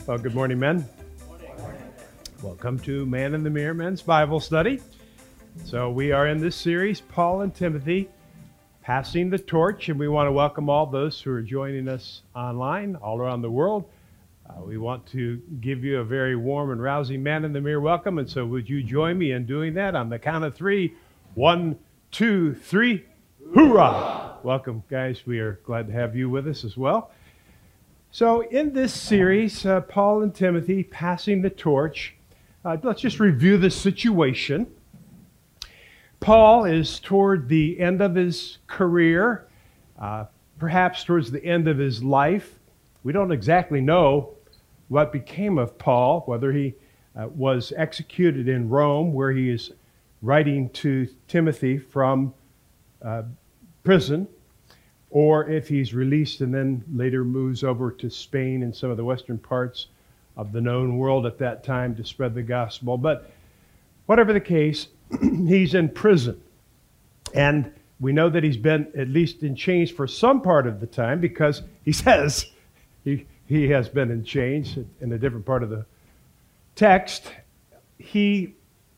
Well, good morning, men. Welcome to Man in the Mirror Men's Bible Study. So we are in this series, Paul and Timothy, passing the torch, and we want to welcome all those who are joining us online all around the world. We want to give you a very warm and rousing Man in the Mirror welcome, and so would you join me in doing that on the count of three? 1, 2, 3, hoorah! Welcome, guys. We are glad to have you with us as well. So in this series, Paul and Timothy passing the torch, let's just review the situation. Paul is toward the end of his career, perhaps towards the end of his life. We don't exactly know what became of Paul, whether he was executed in Rome, where he is writing to Timothy from prison, or if he's released and then later moves over to Spain and some of the western parts of the known world at that time to spread the gospel. But whatever the case, he's in prison. And we know that he's been at least in chains for some part of the time, because he says he has been in chains in a different part of the text. He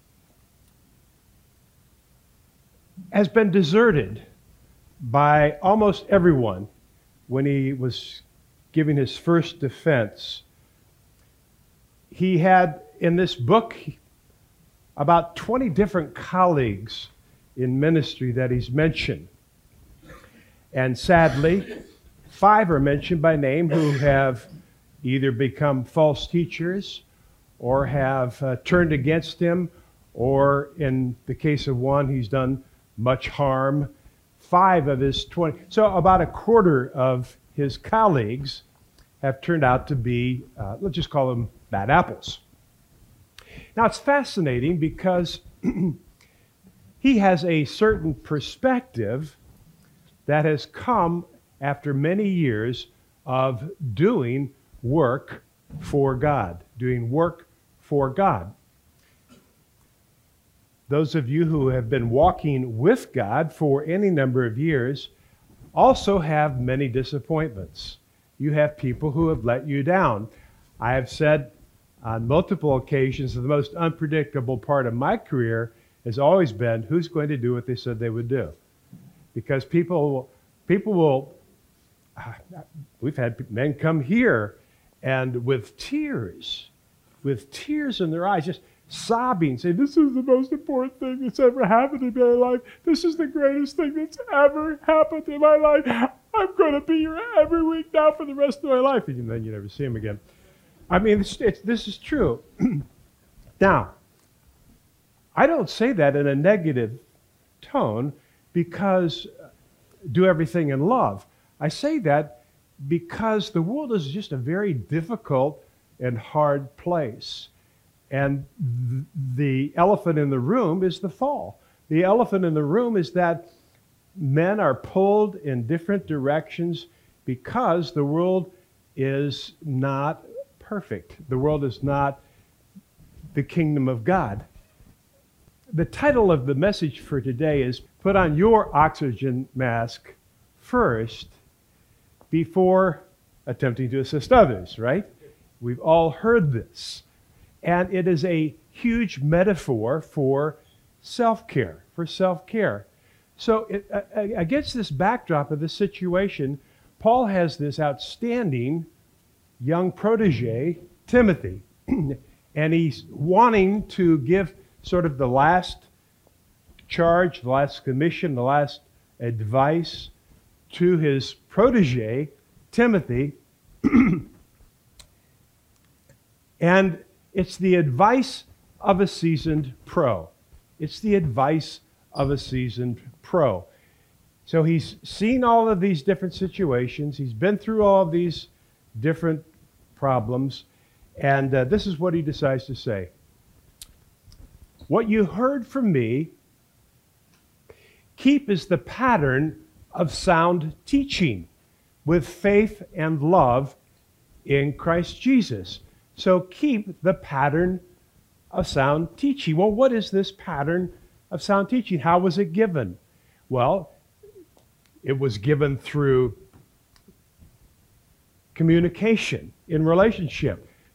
has been deserted by almost everyone when he was giving his first defense. He had in this book about 20 different colleagues in ministry that he's mentioned. And sadly, 5 are mentioned by name who have either become false teachers or have turned against him, or in the case of one, he's done much harm. 5 of his 20, so about a quarter of his colleagues have turned out to be, let's just call them bad apples. Now it's fascinating because he has a certain perspective that has come after many years of doing work for God, doing work for God. Those of you who have been walking with God for any number of years also have many disappointments. You have people who have let you down. I have said on multiple occasions that the most unpredictable part of my career has always been who's going to do what they said they would do. Because people will, we've had men come here and with tears in their eyes, just sobbing, saying, "This is the most important thing that's ever happened in my life. This is the greatest thing that's ever happened in my life. I'm going to be here every week now for the rest of my life." And then you never see him again. I mean, this is true. Now, I don't say that in a negative tone because do everything in love. I say that because the world is just a very difficult and hard place. And the elephant in the room is the fall. The elephant in the room is that men are pulled in different directions because the world is not perfect. The world is not the kingdom of God. The title of the message for today is "Put on your oxygen mask first before attempting to assist others," right? We've all heard this. And it is a huge metaphor for self-care, So against this backdrop of this situation, Paul has this outstanding young protege, Timothy, and he's wanting to give sort of the last charge, the last commission, the last advice to his protege, Timothy. And it's the advice of a seasoned pro. It's the advice of a seasoned pro. So he's seen all of these different situations. He's been through all of these different problems. And this is what he decides to say. "What you heard from me, keep as the pattern of sound teaching with faith and love in Christ Jesus." So keep the pattern of sound teaching. Well, what is this pattern of sound teaching? How was it given? Well, it was given through communication in relationship.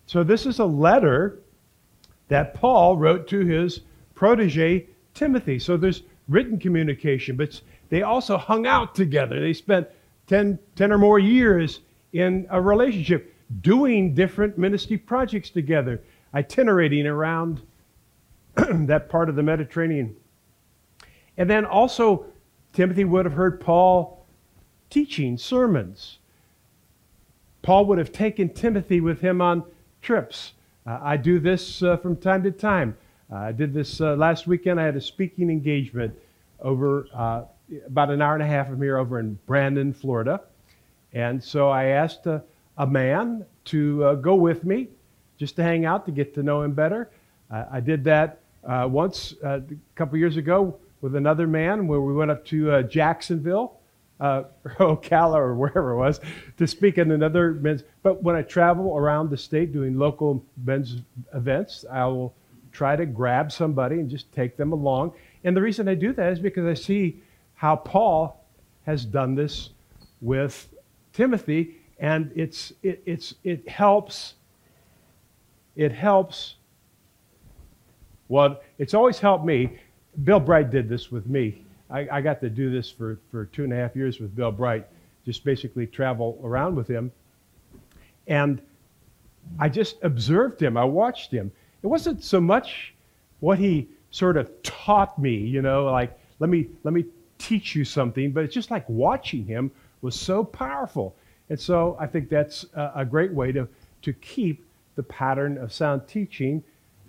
So this is a letter that Paul wrote to his protege, Timothy. So there's written communication, but they also hung out together. They spent 10 or more years in a relationship, doing different ministry projects together, itinerating around that part of the Mediterranean. And then also, Timothy would have heard Paul teaching sermons. Paul would have taken Timothy with him on trips. I do this from time to time. I did this last weekend. I had a speaking engagement over about an hour and a half from here over in Brandon, Florida. And so I asked a man to go with me just to hang out, to get to know him better. I did that once a couple years ago with another man where we went up to Jacksonville, Ocala or wherever it was, to speak at another men's. But when I travel around the state doing local men's events, I will try to grab somebody and just take them along. And the reason I do that is because I see how Paul has done this with Timothy, and it helps. It helps. Well, it's always helped me. Bill Bright did this with me. I got to do this for 2.5 years with Bill Bright, just basically travel around with him. And I just observed him. I watched him. It wasn't so much what he sort of taught me, you know, like, let me teach you something, but it's just like watching him was so powerful. And so I think that's a great way to keep the pattern of sound teaching.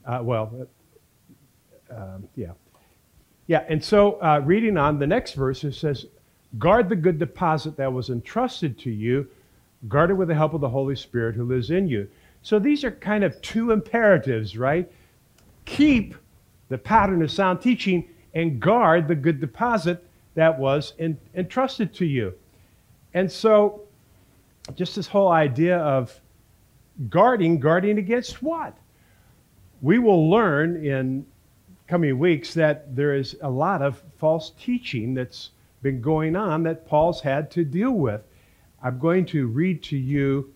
Yeah, and so reading on the next verse, it says, guard the good deposit that was entrusted to you, guard it with the help of the Holy Spirit who lives in you. So these are kind of two imperatives, right? Keep the pattern of sound teaching and guard the good deposit that was entrusted to you. And so just this whole idea of guarding against what? We will learn in coming weeks that there is a lot of false teaching that's been going on that Paul's had to deal with. I'm going to read to you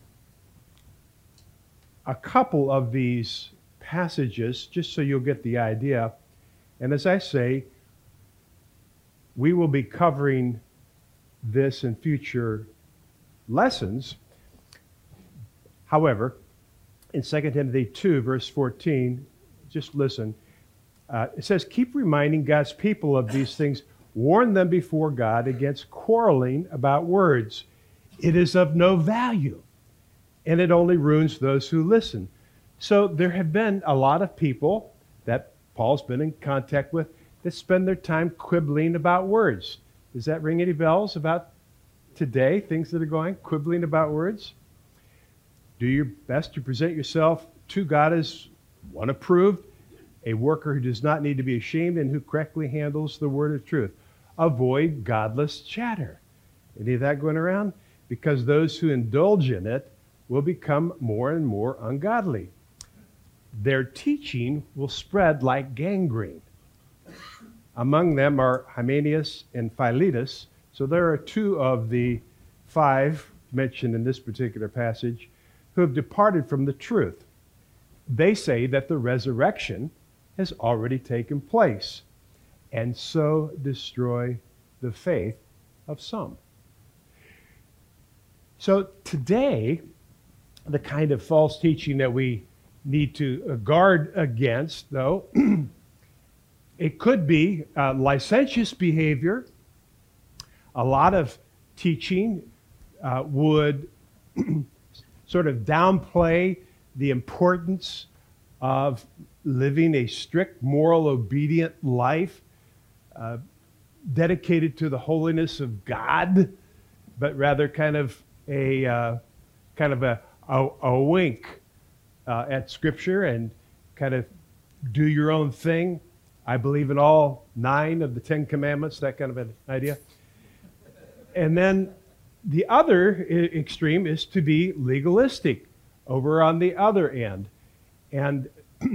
a couple of these passages just so you'll get the idea. And as I say, we will be covering this in future lessons. However, in 2 Timothy 2, verse 14, just listen. It says, keep reminding God's people of these things. Warn them before God against quarreling about words. It is of no value, and it only ruins those who listen. So there have been a lot of people that Paul's been in contact with that spend their time quibbling about words. Does that ring any bells about today, things that are going, quibbling about words? Do your best to present yourself to God as one approved, a worker who does not need to be ashamed and who correctly handles the word of truth. Avoid godless chatter. Any of that going around? Because those who indulge in it will become more and more ungodly. Their teaching will spread like gangrene. Among them are Hymenaeus and Philetus. So there are two of the 5 mentioned in this particular passage who have departed from the truth. They say that the resurrection has already taken place, and so destroy the faith of some. So today, the kind of false teaching that we need to guard against, though, it could be licentious behavior. A lot of teaching would sort of downplay the importance of living a strict, moral, obedient life, dedicated to the holiness of God, but rather kind of a wink at Scripture and kind of do your own thing. I believe in all 9 of the 10 commandments, that kind of an idea. And then the other extreme is to be legalistic over on the other end. And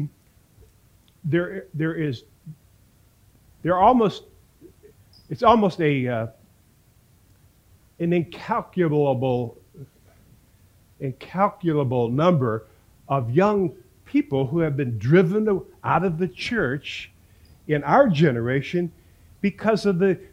it's almost an incalculable number of young people who have been driven out of the church in our generation because of the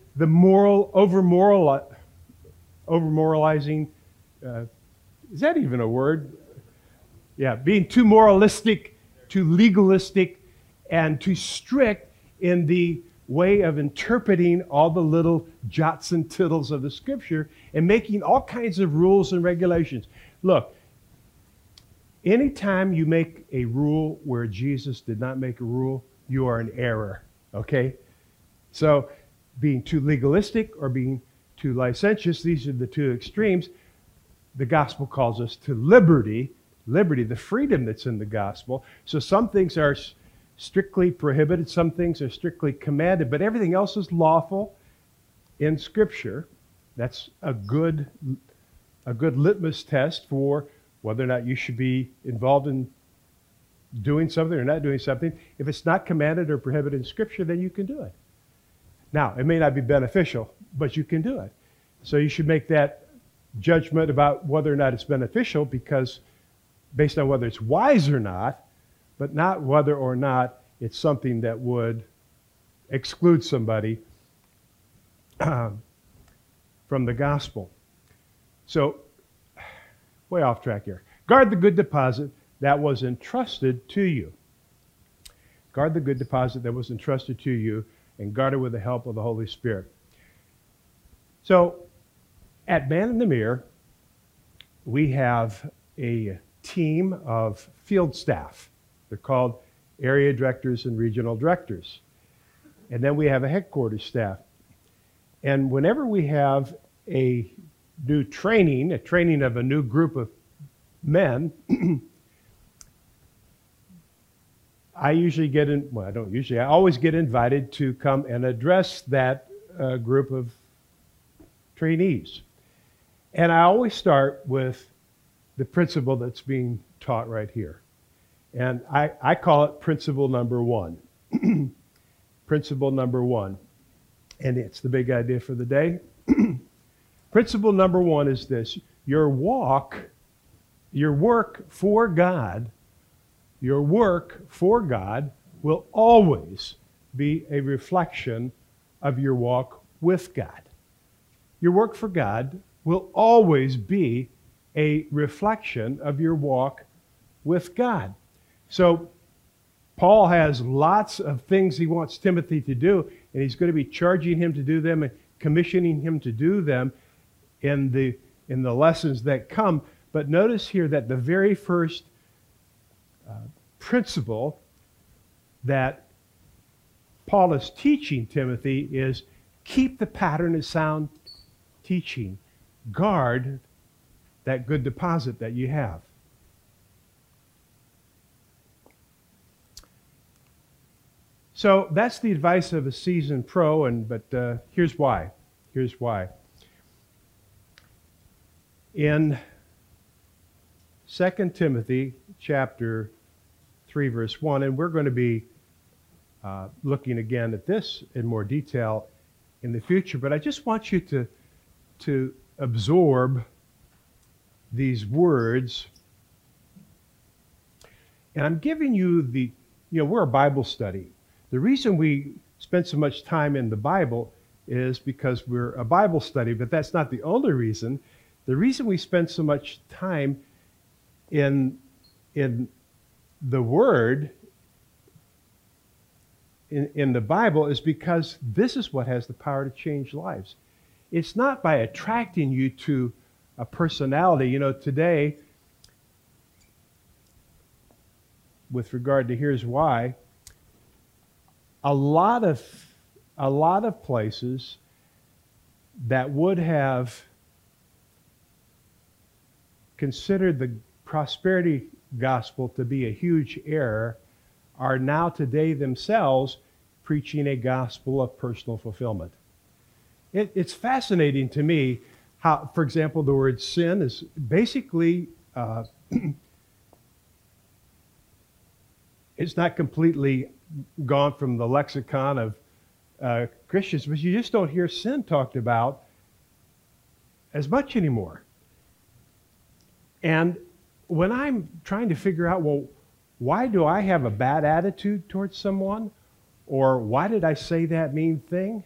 over moralizing. Is that even a word? Yeah, being too moralistic, too legalistic, and too strict in the way of interpreting all the little jots and tittles of the Scripture and making all kinds of rules and regulations. Look, anytime you make a rule where Jesus did not make a rule, you are in error, okay? So being too legalistic or being too licentious, these are the two extremes. The gospel calls us to liberty, the freedom that's in the gospel. So some things are strictly prohibited, some things are strictly commanded, but everything else is lawful in Scripture. That's a good litmus test for whether or not you should be involved in doing something or not doing something. If it's not commanded or prohibited in Scripture, then you can do it. Now, it may not be beneficial, but you can do it. So you should make that judgment about whether or not it's beneficial based on whether it's wise or not, but not whether or not it's something that would exclude somebody from the gospel. So, way off track here. Guard the good deposit that was entrusted to you. Guard the good deposit that was entrusted to you, and guard it with the help of the Holy Spirit. So, at Man in the Mirror, we have a team of field staff. They're called area directors and regional directors. And then we have a headquarters staff. And whenever we have a new training, a training of a new group of men, I always get invited to come and address that group of trainees. And I always start with the principle that's being taught right here. And I call it principle number one. Principle number one. And it's the big idea for the day. Principle number one is this: your work for God will always be a reflection of your walk with God. Your work for God will always be a reflection of your walk with God. So Paul has lots of things he wants Timothy to do, and he's going to be charging him to do them and commissioning him to do them in the lessons that come. But notice here that the very first principle that Paul is teaching Timothy is keep the pattern of sound teaching. Guard that good deposit that you have. So that's the advice of a seasoned pro, but here's why. Here's why. In 2 Timothy chapter 3, verse 1, and we're going to be looking again at this in more detail in the future, but I just want you to absorb these words. And I'm giving you we're a Bible study. The reason we spend so much time in the Bible is because we're a Bible study, but that's not the only reason. The reason we spend so much time in the Word, in the Bible, is because this is what has the power to change lives. It's not by attracting you to a personality. Today, with regard to here's why, a lot of places that would have considered the prosperity gospel to be a huge error are now today themselves preaching a gospel of personal fulfillment. It's fascinating to me how, for example, the word sin is basically, it's not completely gone from the lexicon of Christians, but you just don't hear sin talked about as much anymore. And when I'm trying to figure out, well, why do I have a bad attitude towards someone? Or why did I say that mean thing?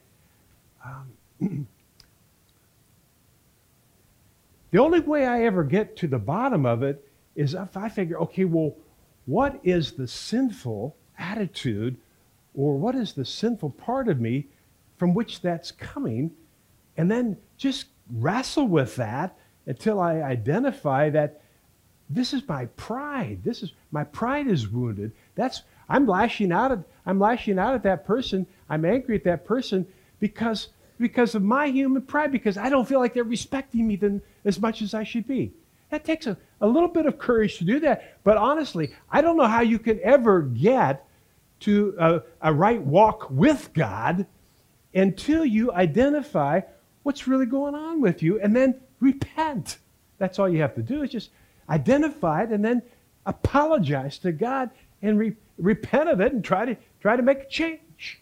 The only way I ever get to the bottom of it is if I figure, okay, well, what is the sinful attitude or what is the sinful part of me from which that's coming? And then just wrestle with that until I identify that this is my pride. My pride is wounded. I'm lashing out at that person. I'm angry at that person because of my human pride, because I don't feel like they're respecting me as much as I should be. That takes a little bit of courage to do that. But honestly, I don't know how you can ever get to a right walk with God until you identify what's really going on with you and then repent. That's all you have to do is just identify it and then apologize to God and repent of it and try to make a change.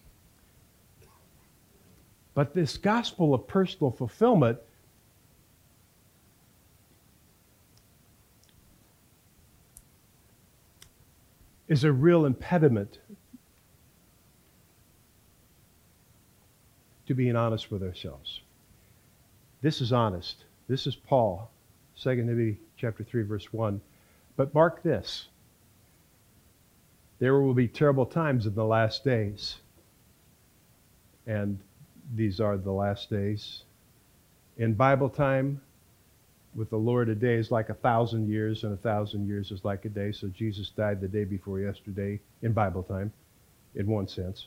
But this gospel of personal fulfillment is a real impediment to being honest with ourselves. This is honest. This is Paul, 2 Timothy chapter 3, verse 1. But mark this. There will be terrible times in the last days. And these are the last days. In Bible time, with the Lord, a day is like 1,000 years, and 1,000 years is like a day. So Jesus died the day before yesterday in Bible time, in one sense.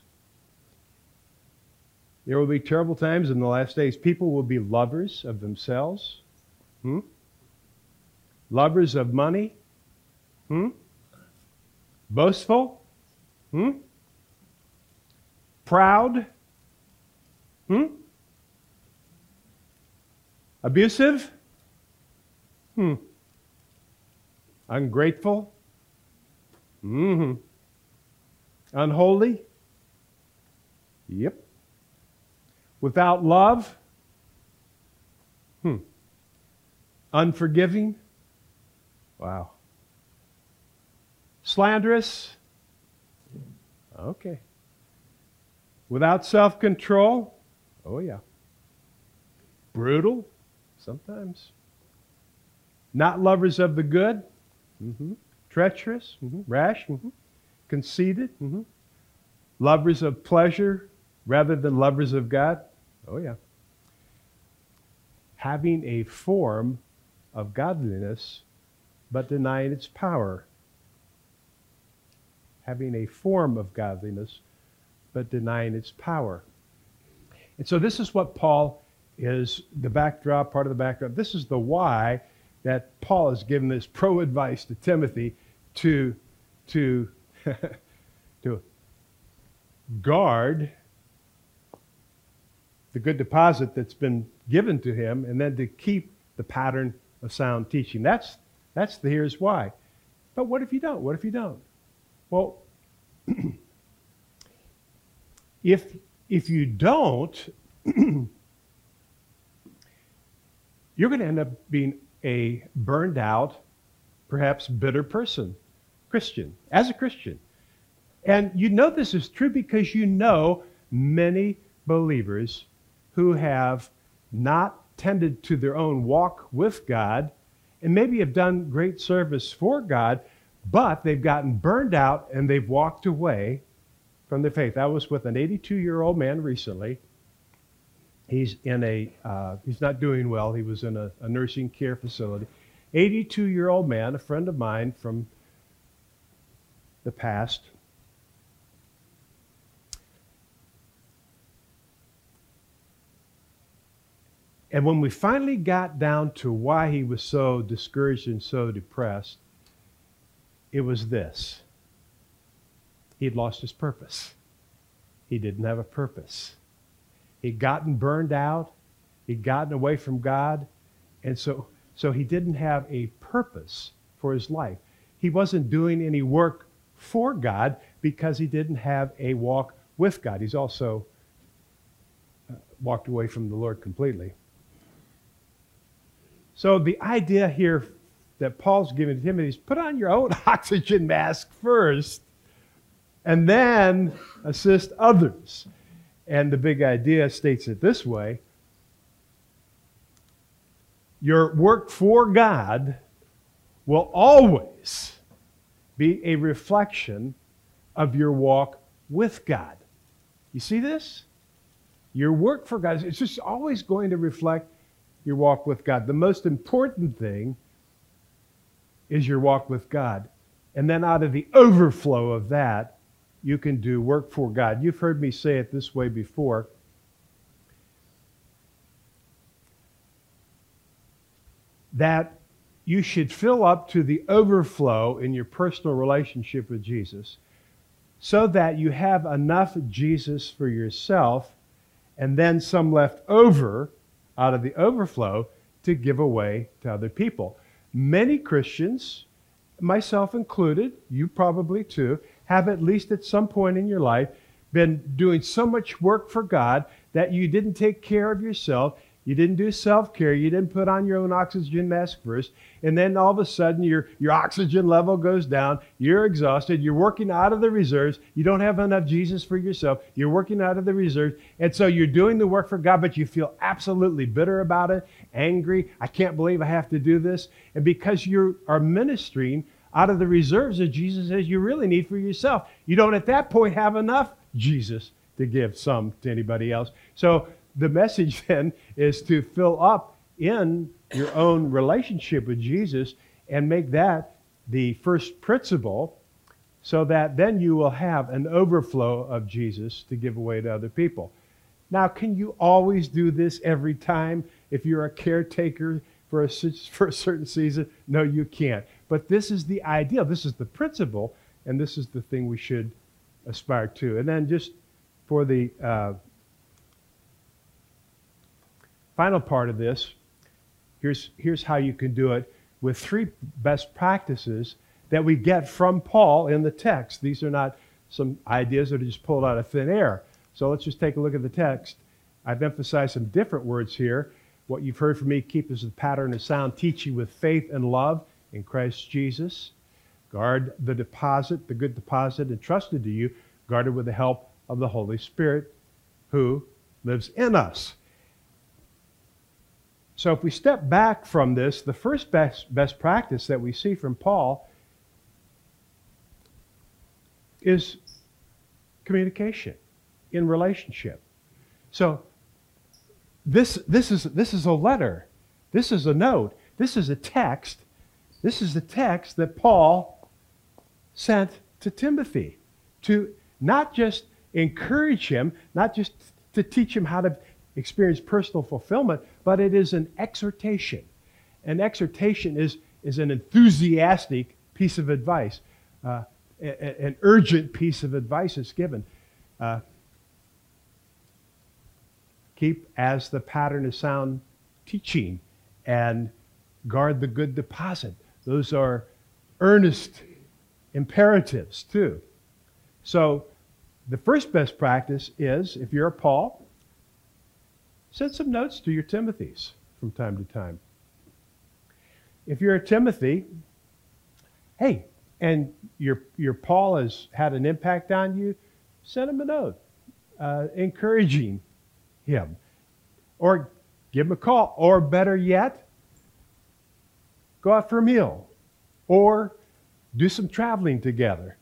There will be terrible times in the last days. People will be lovers of themselves. Lovers of money. Boastful. Proud. Abusive. Ungrateful. Unholy. Yep. Without love. Unforgiving. Wow. Slanderous. Okay. Without self-control. Oh, yeah. Brutal. Sometimes. Not lovers of the good. Treacherous. Rash. Conceited. Lovers of pleasure rather than lovers of God. Oh, yeah. Having a form of godliness, but denying its power. Having a form of godliness, but denying its power. And so this is what Paul is, the backdrop, part of the backdrop. This is the why that Paul has given this pro-advice to Timothy to guard the good deposit that's been given to him, and then to keep the pattern of sound teaching. Here's why. But what if you don't? What if you don't? Well, if you don't, you're going to end up being a burned out, perhaps bitter person, as a Christian. And you know this is true because you know many believers who have not tended to their own walk with God and maybe have done great service for God, but they've gotten burned out and they've walked away from the faith. I was with an 82-year-old man recently. He's not doing well. He was in a nursing care facility. 82-year-old man, a friend of mine from the past. And when we finally got down to why he was so discouraged and so depressed, it was this. He'd lost his purpose. He didn't have a purpose. He'd gotten burned out. He'd gotten away from God. And so he didn't have a purpose for his life. He wasn't doing any work for God because he didn't have a walk with God. He's also walked away from the Lord completely. So the idea here that Paul's giving to Timothy is put on your own oxygen mask first and then assist others. And the big idea states it this way: your work for God will always be a reflection of your walk with God. You see this? Your work for God, it's just always going to reflect your walk with God. The most important thing is your walk with God. And then out of the overflow of that, you can do work for God. You've heard me say it this way before. That you should fill up to the overflow in your personal relationship with Jesus so that you have enough Jesus for yourself and then some left over out of the overflow to give away to other people. Many Christians, myself included, you probably too, have at least at some point in your life been doing so much work for God that you didn't take care of yourself. You didn't do self-care. You didn't put on your own oxygen mask first. And then all of a sudden your oxygen level goes down. You're exhausted. You're working out of the reserves. You don't have enough Jesus for yourself. You're working out of the reserves. And so you're doing the work for God, but you feel absolutely bitter about it, angry. I can't believe I have to do this. And because you are ministering out of the reserves that Jesus says you really need for yourself, you don't at that point have enough Jesus to give some to anybody else. So the message then is to fill up in your own relationship with Jesus and make that the first principle so that then you will have an overflow of Jesus to give away to other people. Now, can you always do this every time if you're a caretaker for a certain season? No, you can't. But this is the ideal. This is the principle, and this is the thing we should aspire to. And then just for the final part of this, here's how you can do it with 3 best practices that we get from Paul in the text. These are not some ideas that are just pulled out of thin air. So let's just take a look at the text. I've emphasized some different words here. What you've heard from me, keep as the pattern of sound teaching with faith and love in Christ Jesus. Guard the deposit, the good deposit entrusted to you, guarded with the help of the Holy Spirit who lives in us. So if we step back from this, the first best practice that we see from Paul is communication in relationship. So this is a letter. This is a note. This is a text. This is the text that Paul sent to Timothy to not just encourage him, not just to teach him how to experience personal fulfillment, but it is an exhortation. An exhortation is an enthusiastic piece of advice. An urgent piece of advice is given. Keep as the pattern of sound teaching and guard the good deposit. Those are earnest imperatives too. So the first best practice is, if you're a Paul, send some notes to your Timothys from time to time. If you're a Timothy, hey, and your Paul has had an impact on you, send him a note encouraging him. Or give him a call. Or better yet, go out for a meal. Or do some traveling together.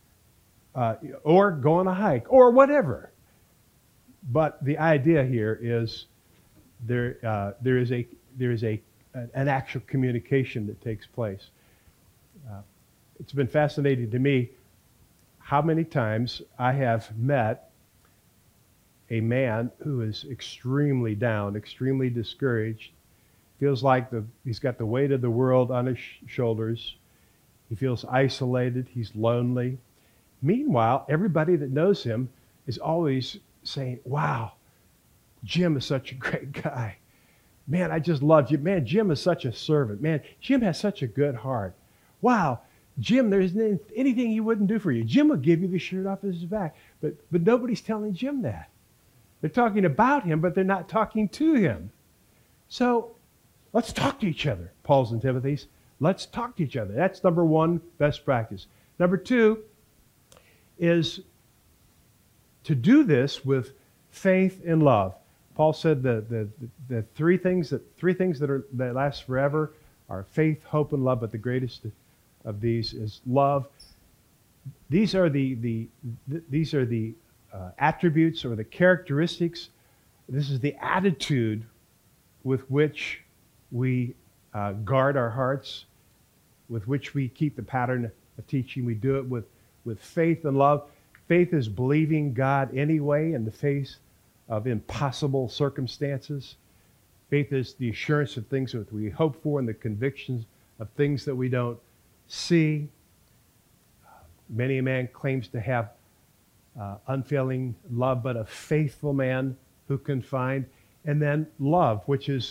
Or go on a hike. Or whatever. But the idea here is there is an actual communication that takes place. It's been fascinating to me how many times I have met a man who is extremely down, extremely discouraged, feels like he's got the weight of the world on his shoulders. He feels isolated. He's lonely. Meanwhile, everybody that knows him is always saying, wow, Jim is such a great guy. Man, I just love you. Man, Jim is such a servant. Man, Jim has such a good heart. Wow, Jim, there isn't anything he wouldn't do for you. Jim will give you the shirt off his back. But nobody's telling Jim that. They're talking about him, but they're not talking to him. So let's talk to each other, Paul's and Timothy's. Let's talk to each other. That's number one, best practice. Number two is to do this with faith and love. Paul said the three things that last forever are faith, hope, and love, but the greatest of these is love. These are the attributes or the characteristics. This is the attitude with which we guard our hearts, with which we keep the pattern of teaching. We do it with faith and love. Faith is believing God anyway in the face of impossible circumstances. Faith is the assurance of things that we hope for and the convictions of things that we don't see. Many a man claims to have unfailing love, but a faithful man who can find. And then love, which is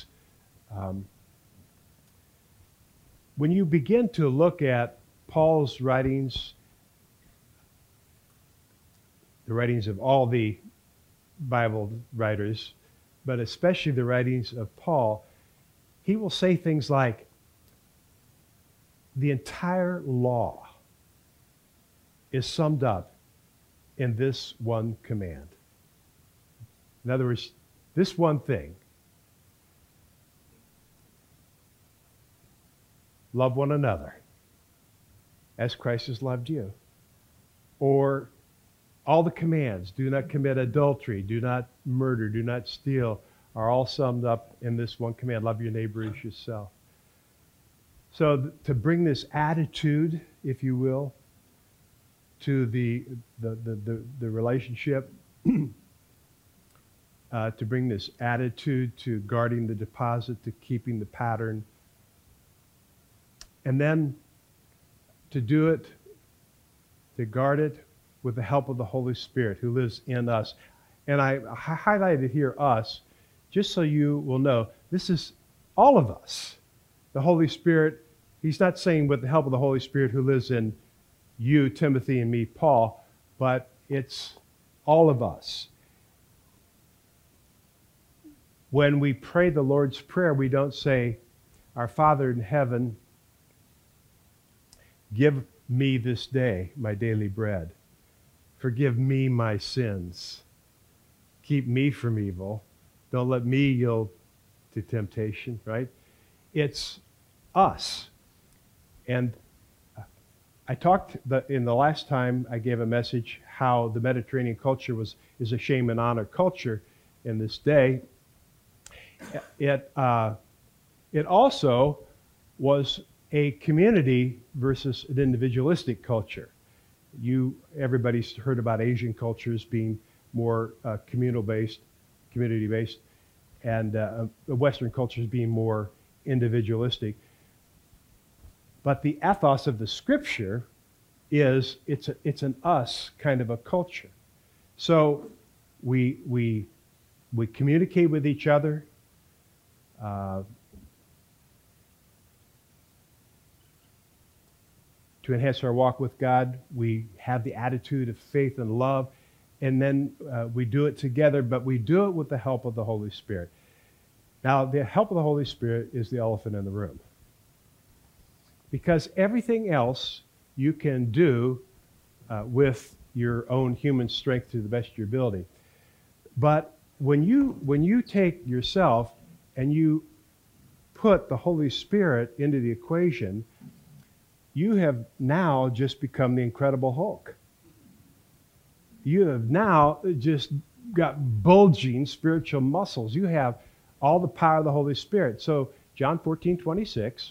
when you begin to look at Paul's writings, the writings of all the Bible writers, but especially the writings of Paul, he will say things like, the entire law is summed up in this one command. In other words, this one thing. Love one another as Christ has loved you. Or all the commands, do not commit adultery, do not murder, do not steal, are all summed up in this one command, love your neighbor as yourself. So to bring this attitude, if you will, to the relationship, to bring this attitude to guarding the deposit, to keeping the pattern, and then to do it, to guard it with the help of the Holy Spirit who lives in us. And I highlighted here us, just so you will know, this is all of us. The Holy Spirit, he's not saying with the help of the Holy Spirit who lives in you, Timothy, and me, Paul, but it's all of us. When we pray the Lord's Prayer, we don't say, Our Father in heaven, give me this day my daily bread. Forgive me my sins. Keep me from evil. Don't let me yield to temptation, right? It's us. And I talked in the last time I gave a message how the Mediterranean culture is a shame and honor culture in this day. It also was a community versus an individualistic culture. Everybody's heard about Asian cultures being more communal-based, community-based, and the Western cultures being more individualistic. But the ethos of the Scripture is it's an us kind of a culture. So we communicate with each other. To enhance our walk with God, we have the attitude of faith and love, and then we do it together, but we do it with the help of the Holy Spirit. Now, the help of the Holy Spirit is the elephant in the room. Because everything else you can do with your own human strength to the best of your ability. But when you take yourself and you put the Holy Spirit into the equation, you have now just become the Incredible Hulk. You have now just got bulging spiritual muscles. You have all the power of the Holy Spirit. So John 14:26.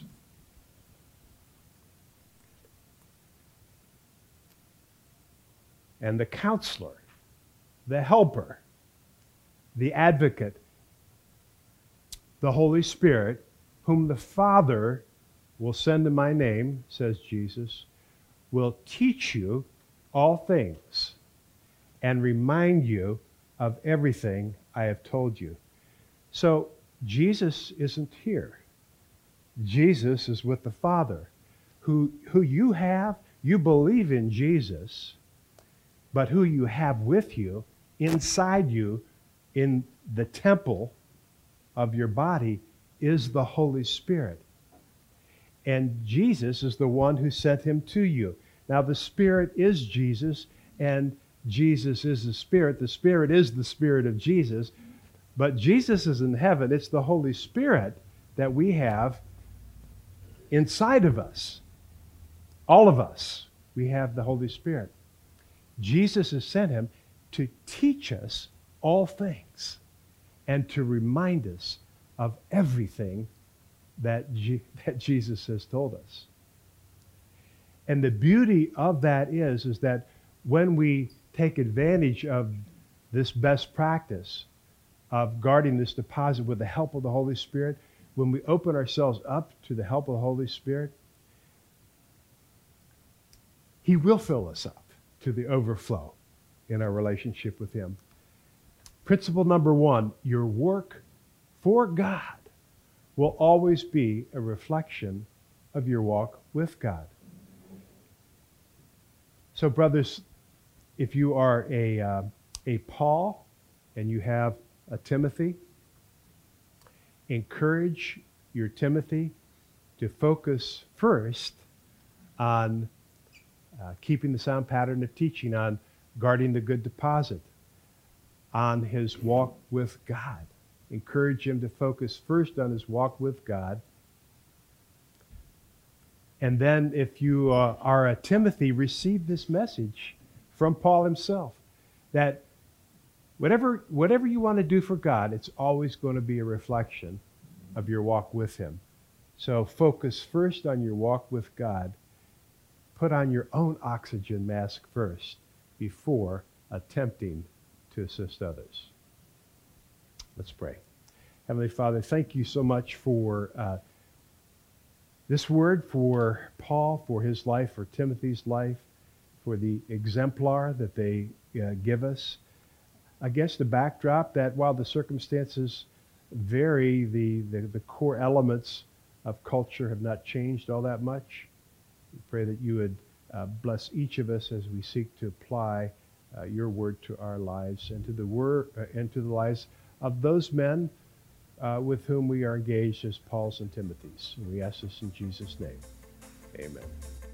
And the counselor, the helper, the advocate, the Holy Spirit, whom the Father will send in my name, says Jesus, will teach you all things and remind you of everything I have told you. So Jesus isn't here. Jesus is with the Father, who you believe in Jesus, but who you have with you, inside you, in the temple of your body, is the Holy Spirit. and Jesus is the one who sent him to you. Now, the Spirit is Jesus, and Jesus is the Spirit. The Spirit is the Spirit of Jesus, but Jesus is in heaven. It's the Holy Spirit that we have inside of us. All of us, we have the Holy Spirit. Jesus has sent him to teach us all things and to remind us of everything that Jesus has told us. And the beauty of that is that when we take advantage of this best practice of guarding this deposit with the help of the Holy Spirit, when we open ourselves up to the help of the Holy Spirit, he will fill us up to the overflow in our relationship with him. Principle number 1, your work for God will always be a reflection of your walk with God. So, brothers, if you are a Paul and you have a Timothy, encourage your Timothy to focus first on keeping the sound pattern of teaching, on guarding the good deposit, on his walk with God. Encourage him to focus first on his walk with God. And then if you are a Timothy, receive this message from Paul himself, that whatever you want to do for God, it's always going to be a reflection of your walk with him. So focus first on your walk with God. Put on your own oxygen mask first before attempting to assist others. Let's pray. Heavenly Father, thank you so much for this word, for Paul, for his life, for Timothy's life, for the exemplar that they give us against the backdrop that while the circumstances vary, the core elements of culture have not changed all that much. We pray that you would bless each of us as we seek to apply your word to our lives and to the lives of those men with whom we are engaged as Paul's and Timothy's. And we ask this in Jesus' name. Amen.